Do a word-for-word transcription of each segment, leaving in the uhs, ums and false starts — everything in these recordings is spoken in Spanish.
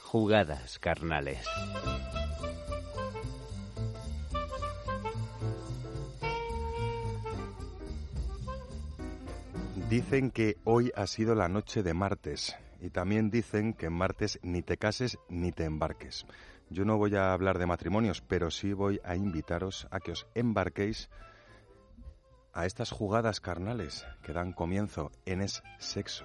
Jugadas carnales. Dicen que hoy ha sido la noche de martes y también dicen que en martes ni te cases ni te embarques. Yo no voy a hablar de matrimonios, pero sí voy a invitaros a que os embarquéis a estas jugadas carnales que dan comienzo en es sexo.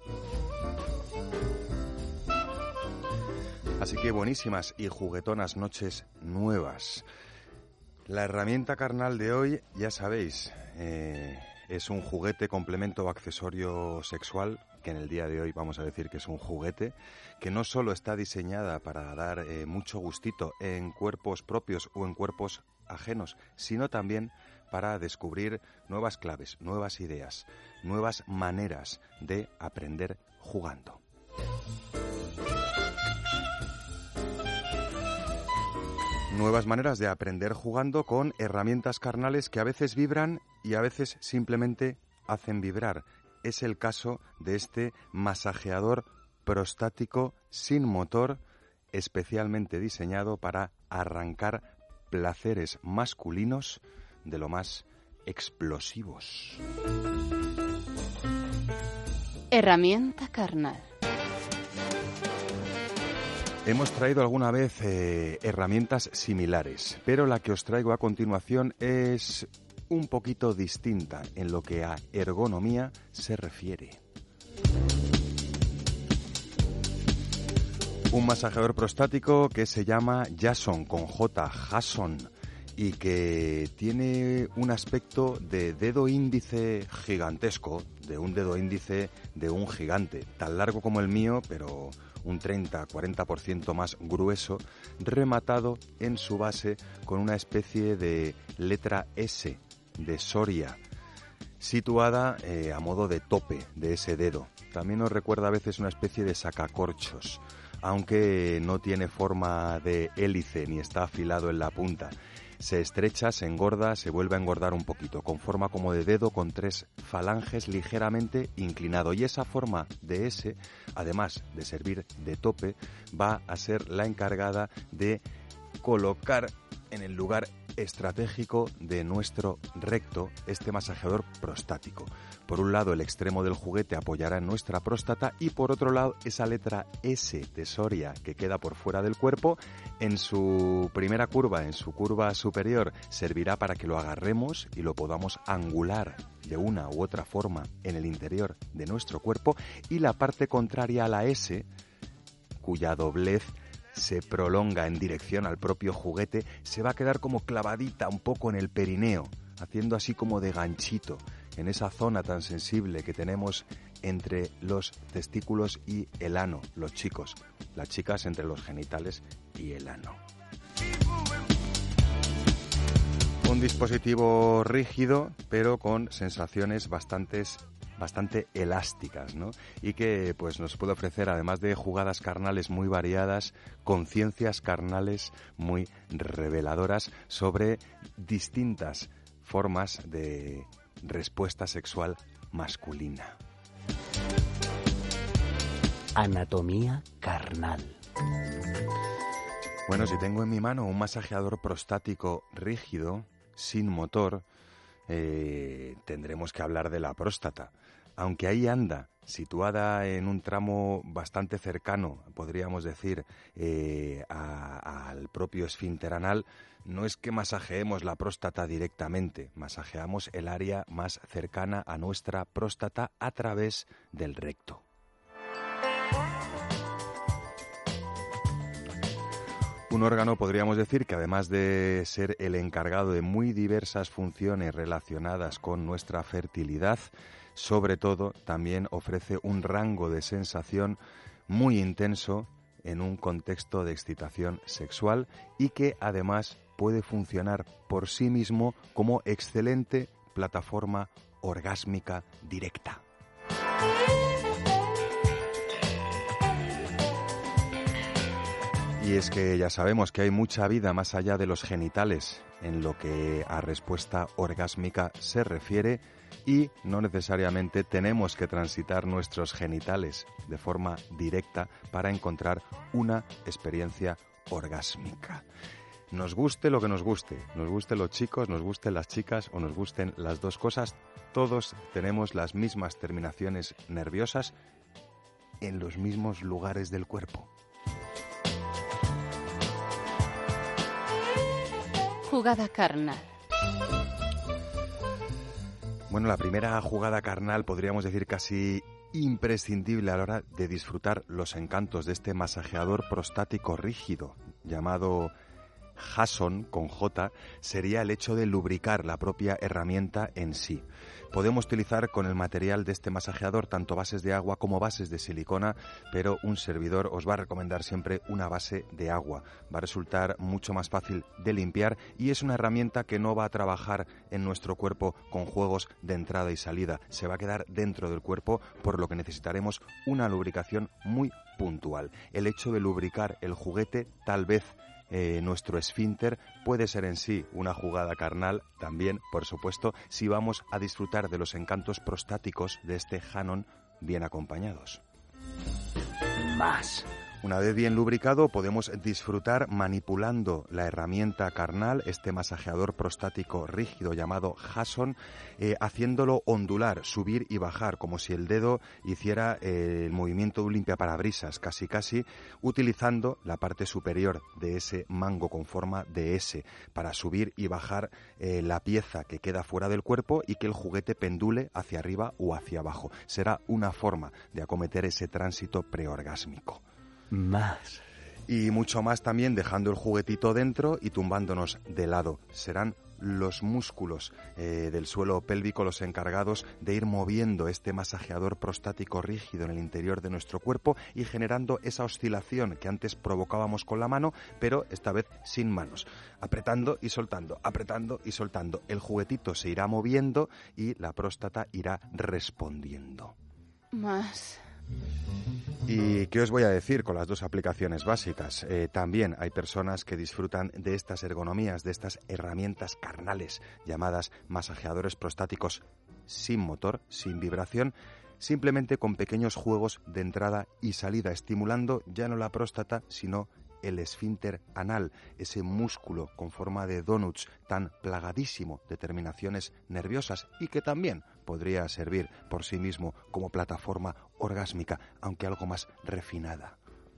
Así que buenísimas y juguetonas noches nuevas. La herramienta carnal de hoy, ya sabéis, eh, es un juguete, complemento o accesorio sexual, que en el día de hoy vamos a decir que es un juguete, que no solo está diseñada para dar eh, mucho gustito en cuerpos propios o en cuerpos ajenos, sino también para descubrir nuevas claves, nuevas ideas, nuevas maneras de aprender jugando. Nuevas maneras de aprender jugando con herramientas carnales que a veces vibran y a veces simplemente hacen vibrar. Es el caso de este masajeador prostático sin motor, especialmente diseñado para arrancar placeres masculinos de lo más explosivos. Herramienta carnal. Hemos traído alguna vez eh, herramientas similares, pero la que os traigo a continuación es un poquito distinta en lo que a ergonomía se refiere. Un masajeador prostático que se llama Jason, con J, Jason, y que tiene un aspecto de dedo índice gigantesco, de un dedo índice de un gigante, tan largo como el mío, pero un treinta a cuarenta por ciento más grueso, rematado en su base con una especie de letra S de Soria, situada eh, a modo de tope de ese dedo. También nos recuerda a veces una especie de sacacorchos, aunque no tiene forma de hélice ni está afilado en la punta. Se estrecha, se engorda, se vuelve a engordar un poquito, con forma como de dedo con tres falanges ligeramente inclinado. Y esa forma de S, además de servir de tope, va a ser la encargada de colocar en el lugar estratégico de nuestro recto este masajeador prostático. Por un lado, el extremo del juguete apoyará en nuestra próstata y por otro lado, esa letra S de Soria que queda por fuera del cuerpo, en su primera curva, en su curva superior, servirá para que lo agarremos y lo podamos angular de una u otra forma en el interior de nuestro cuerpo, y la parte contraria a la S, cuya doblez se prolonga en dirección al propio juguete, se va a quedar como clavadita un poco en el perineo, haciendo así como de ganchito en esa zona tan sensible que tenemos entre los testículos y el ano, los chicos, las chicas entre los genitales y el ano. Un dispositivo rígido, pero con sensaciones bastantes bastante elásticas, ¿no? Y que pues nos puede ofrecer, además de jugadas carnales muy variadas, conciencias carnales muy reveladoras sobre distintas formas de respuesta sexual masculina. Anatomía carnal. Bueno, si tengo en mi mano un masajeador prostático rígido, sin motor, eh, tendremos que hablar de la próstata. Aunque ahí anda, situada en un tramo bastante cercano, podríamos decir, eh, a, al propio esfínter anal, no es que masajeemos la próstata directamente, masajeamos el área más cercana a nuestra próstata a través del recto. Un órgano, podríamos decir, que además de ser el encargado de muy diversas funciones relacionadas con nuestra fertilidad, sobre todo también ofrece un rango de sensación muy intenso en un contexto de excitación sexual y que además puede funcionar por sí mismo como excelente plataforma orgásmica directa. Y es que ya sabemos que hay mucha vida más allá de los genitales en lo que a respuesta orgásmica se refiere, y no necesariamente tenemos que transitar nuestros genitales de forma directa para encontrar una experiencia orgásmica. Nos guste lo que nos guste, nos gusten los chicos, nos gusten las chicas o nos gusten las dos cosas, todos tenemos las mismas terminaciones nerviosas en los mismos lugares del cuerpo. Jugada carnal. Bueno, la primera jugada carnal podríamos decir casi imprescindible a la hora de disfrutar los encantos de este masajeador prostático rígido llamado Jason, con J, sería el hecho de lubricar la propia herramienta en sí. Podemos utilizar con el material de este masajeador tanto bases de agua como bases de silicona, pero un servidor os va a recomendar siempre una base de agua. Va a resultar mucho más fácil de limpiar y es una herramienta que no va a trabajar en nuestro cuerpo con juegos de entrada y salida. Se va a quedar dentro del cuerpo, por lo que necesitaremos una lubricación muy puntual. El hecho de lubricar el juguete, tal vez Eh, nuestro esfínter, puede ser en sí una jugada carnal también, por supuesto, si vamos a disfrutar de los encantos prostáticos de este Jason bien acompañados. Más. Una vez bien lubricado, podemos disfrutar manipulando la herramienta carnal, este masajeador prostático rígido llamado Jason, eh, haciéndolo ondular, subir y bajar, como si el dedo hiciera eh, el movimiento de un limpiaparabrisas, casi casi, utilizando la parte superior de ese mango con forma de S, para subir y bajar eh, la pieza que queda fuera del cuerpo y que el juguete pendule hacia arriba o hacia abajo. Será una forma de acometer ese tránsito preorgásmico. Más. Y mucho más también dejando el juguetito dentro y tumbándonos de lado. Serán los músculos eh, del suelo pélvico los encargados de ir moviendo este masajeador prostático rígido en el interior de nuestro cuerpo y generando esa oscilación que antes provocábamos con la mano, pero esta vez sin manos. Apretando y soltando, apretando y soltando. El juguetito se irá moviendo y la próstata irá respondiendo. Más. ¿Y qué os voy a decir con las dos aplicaciones básicas? Eh, también hay personas que disfrutan de estas ergonomías, de estas herramientas carnales llamadas masajeadores prostáticos sin motor, sin vibración, simplemente con pequeños juegos de entrada y salida, estimulando ya no la próstata, sino el esfínter anal, ese músculo con forma de donuts tan plagadísimo de terminaciones nerviosas y que también podría servir por sí mismo como plataforma orgásmica, aunque algo más refinada.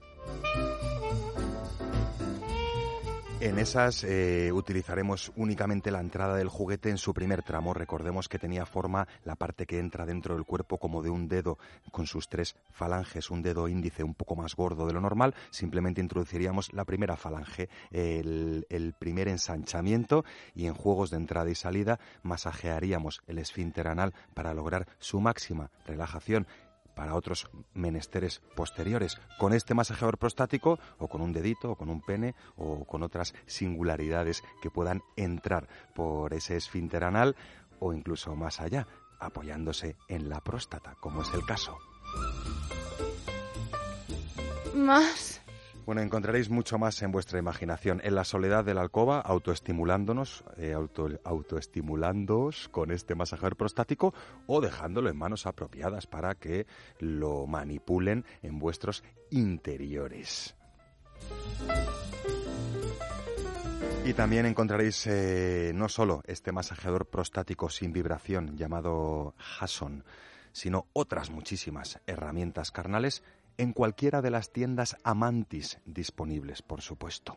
En esas eh, utilizaremos únicamente la entrada del juguete en su primer tramo. Recordemos que tenía forma la parte que entra dentro del cuerpo como de un dedo con sus tres falanges, un dedo índice un poco más gordo de lo normal. Simplemente introduciríamos la primera falange, el, el primer ensanchamiento, y en juegos de entrada y salida masajearíamos el esfínter anal para lograr su máxima relajación para otros menesteres posteriores, con este masajeador prostático o con un dedito o con un pene o con otras singularidades que puedan entrar por ese esfínter anal o incluso más allá, apoyándose en la próstata, como es el caso. Más. Bueno, encontraréis mucho más en vuestra imaginación. En la soledad de la alcoba, autoestimulándonos, eh, auto, autoestimulándoos con este masajeador prostático o dejándolo en manos apropiadas para que lo manipulen en vuestros interiores. Y también encontraréis eh, no solo este masajeador prostático sin vibración llamado Jason, sino otras muchísimas herramientas carnales en cualquiera de las tiendas Amantis disponibles, por supuesto.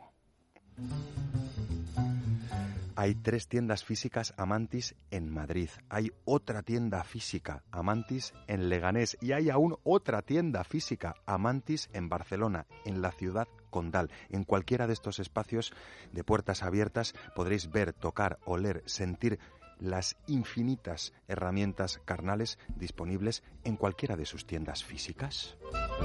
Hay tres tiendas físicas Amantis en Madrid, hay otra tienda física Amantis en Leganés y hay aún otra tienda física Amantis en Barcelona, en la ciudad condal. En cualquiera de estos espacios de puertas abiertas podréis ver, tocar, oler, sentir las infinitas herramientas carnales disponibles en cualquiera de sus tiendas físicas.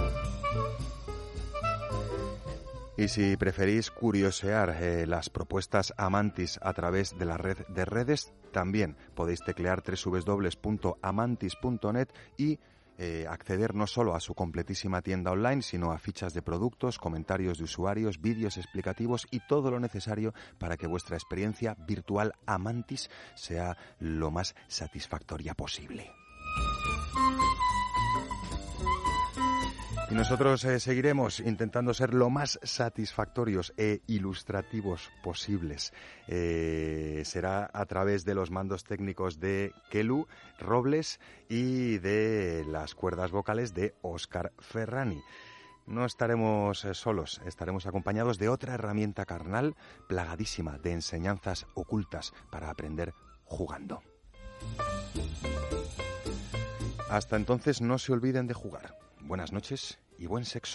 Y si preferís curiosear eh, las propuestas Amantis a través de la red de redes, también podéis teclear doble u doble u doble u punto amantis punto net y eh, acceder no solo a su completísima tienda online, sino a fichas de productos, comentarios de usuarios, vídeos explicativos y todo lo necesario para que vuestra experiencia virtual Amantis sea lo más satisfactoria posible. Y nosotros eh, seguiremos intentando ser lo más satisfactorios e ilustrativos posibles. Eh, será a través de los mandos técnicos de Kelu Robles y de las cuerdas vocales de Óscar Ferrani. No estaremos eh, solos, estaremos acompañados de otra herramienta carnal plagadísima de enseñanzas ocultas para aprender jugando. Hasta entonces no se olviden de jugar. Buenas noches y buen sexo.